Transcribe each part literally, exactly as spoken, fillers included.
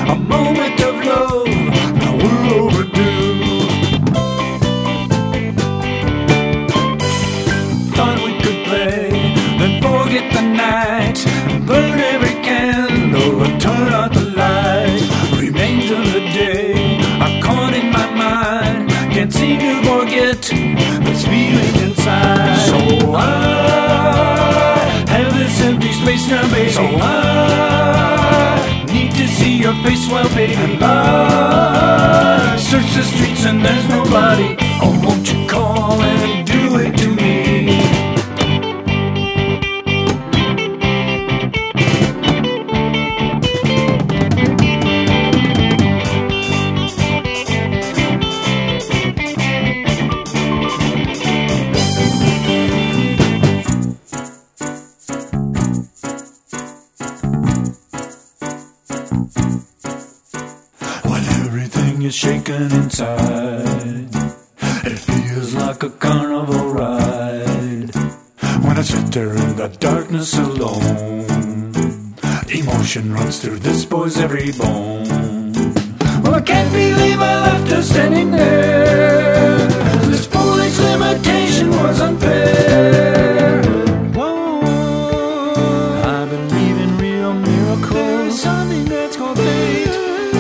a moment of love, now we're overdue. Thought we could play, then forget the night, burn every candle and turn out the light. Remains of the day are caught in my mind, can't seem to forget this feeling inside. So I have this empty space now, baby. So I need to see your face, well, baby. And I search the streets and there's nobody. Oh, won't you call and do it to me? Is shaken inside. It feels like a carnival ride. When I sit there in the darkness alone, emotion runs through this boy's every bone. Well, I can't believe I left her standing there. This foolish limitation was unfair. Whoa, I believe in real miracles. There's something that's called fate.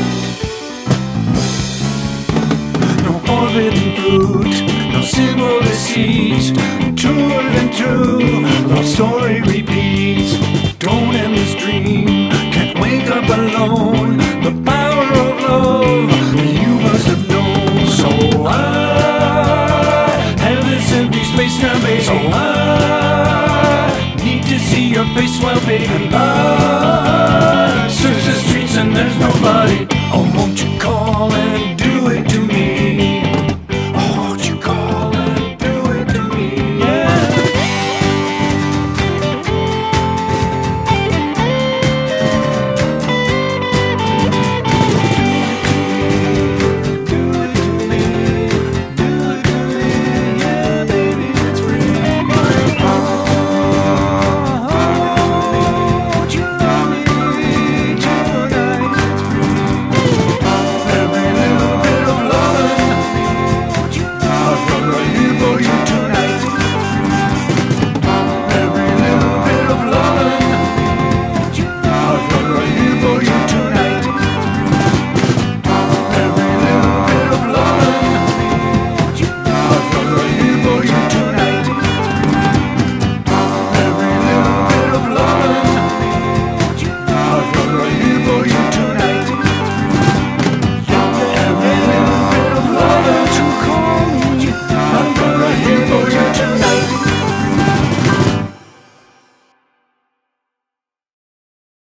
Forbidden fruit, no symbol deceit, truer than true, love story repeats. Don't end this dream, can't wake up alone. The power of love, you must have known. So I have this empty space now, baby. So I need to see your face, well, baby. And I search the streets and there's nobody. Oh, won't you call and do